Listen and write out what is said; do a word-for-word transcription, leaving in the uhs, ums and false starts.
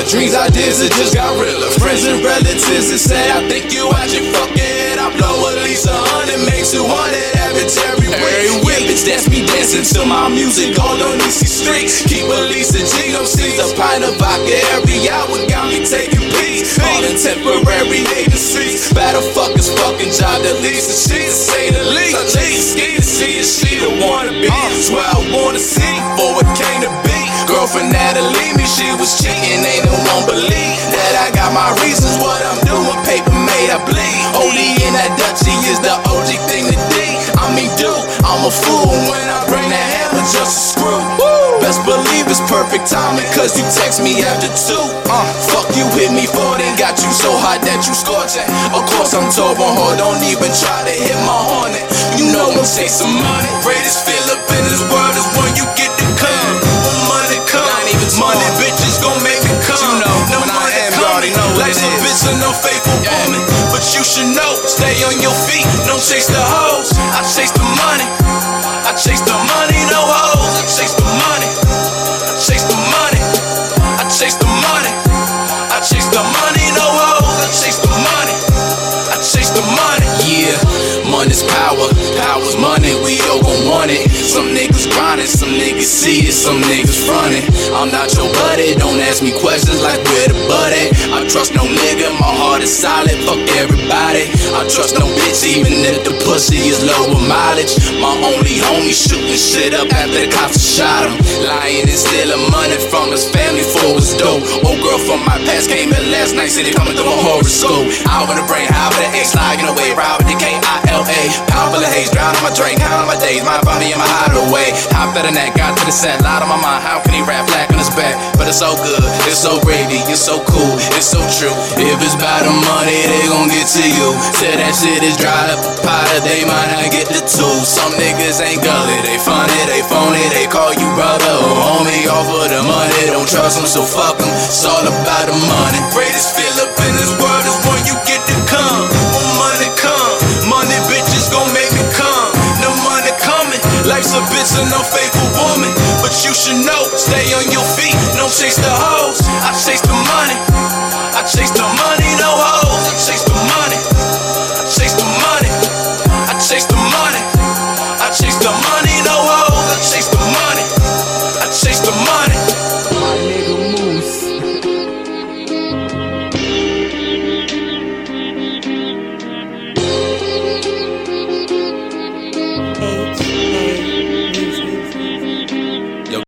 dreams, ideas, it just got realer. Friends and relatives that say I think you out your fucking head. I blow at least a hundred, make two hundred average every week. Yeah, bitch, that's me dancing to my music all on Easy Street. Keep at least a G M Cs, a pint of vodka every hour, got me taking peace. All in temporary agencies, better fuck his fucking job, that leads to shit, to say the least. I just scared to see if she the one to be. That's where I wanna see, for it came to be. Girlfriend Natalie, me, she was cheating, ain't no one believe that I got my reasons, what I'm doing, paper made, I bleed. O D and that Dutchie is the O G thing to D. I mean, dude, I'm a fool when I bring that hammer just to screw. Woo! Best believe it's perfect timing, cause you text me after two. Uh, fuck you hit me for it and got you so hot that you scorching. Of course I'm turbo hard, don't even try to hit my hornet. You know I'm chasing money. Greatest feel up in this world is when you get the come. When money come, money bitches gon' make me come. You know, no money coming. Life's a bitch and no faithful woman. But you should know, stay on your feet, don't chase the hoes. I chase the money. I chase the money, no hoes. I chase the money. I chase the money. I chase the money. I chase the money, no hoes. I chase the money. I chase the money. Yeah, money's power. Power's money, we all gon' want it. Some niggas grindin', some niggas see it, some niggas frontin'. I'm not your buddy, don't ask me questions like where the butt at. I trust no nigga, my heart is solid, fuck everybody. I trust no bitch, even if the pussy is lower mileage. My only homie shooting shit up after the cops shot him. Lying and stealing money from his family for his dope. Old girl from my past came in last night, said they coming through a horoscope. Out with the brain, high with the X, sliding away, ride with the K I L A. Power full of haze, drown on my drink, count on my days, my body in my hideaway. Hop better than that, got to the set, lot on my mind. How can he rap black on his back? But it's so good, it's so gravy, it's so cool, it's so true. If it's about the money, they gon' get to you. Say that shit is dry up a pot, they might not get the two. Some niggas ain't gully, they funny, they phony, they call you brother or homie off of the money. Don't trust them, so fuck them, it's all about the money. Greatest feel up in this world is when you get to come. When money come, money bitches gon' make me come. No money coming, life's a bitch and no faithful woman. But you should know, stay on your feet, don't chase the hoes. I chase the money, I chase the money.